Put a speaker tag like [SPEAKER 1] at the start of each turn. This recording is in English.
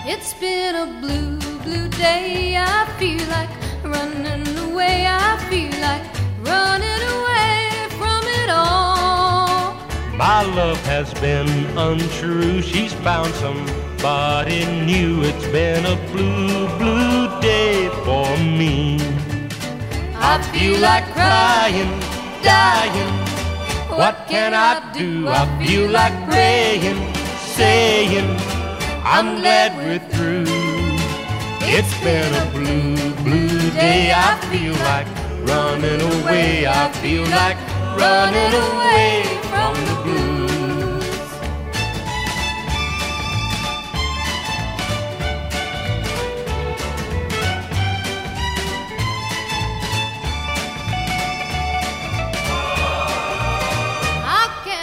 [SPEAKER 1] It's been a blue, blue day. I feel like running away. I feel like running away from it all.
[SPEAKER 2] My love has been untrue. She's found somebody new. It's been a blue, blue day for me. I feel like crying, dying. What can I do? I feel like praying, saying I'm glad we're through. It's been a blue, blue day. I feel like running away. I feel like running away